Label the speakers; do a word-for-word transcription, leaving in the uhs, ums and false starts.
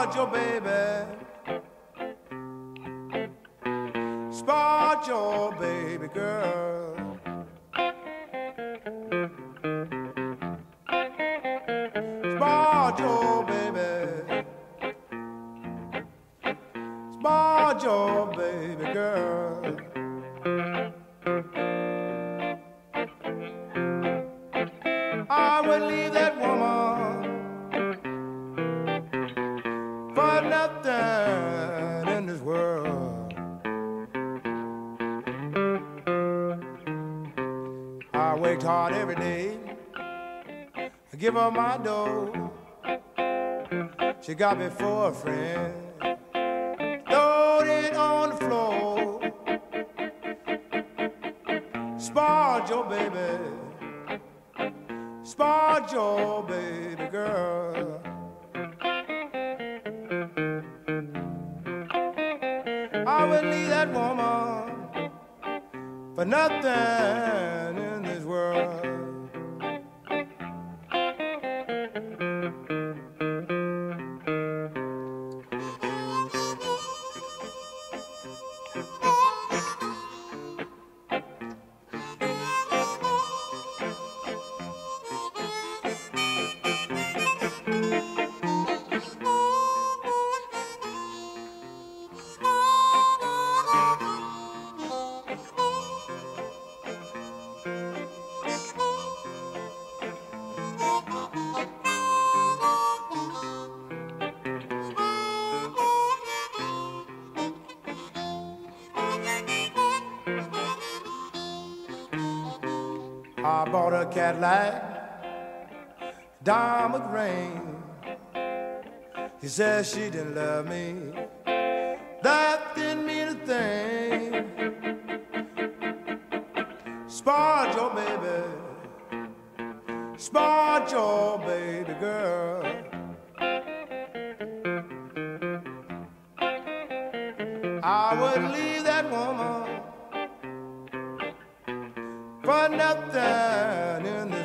Speaker 1: Spoiled your baby. Spoiled your baby girl. Spoiled your baby. Spoiled your baby girl. I would leave that woman for nothing in this world. I worked hard every day. I give her my dough. She got me for a friend. Throwed it on the floor. Spoiled your baby. Spoiled your baby girl. I would leave that woman for nothing in this world. I bought a Cadillac, diamond ring. She said she didn't love me. That didn't mean a thing. Spoiled your baby. Spoiled your baby girl. I would leave that woman for nothing in the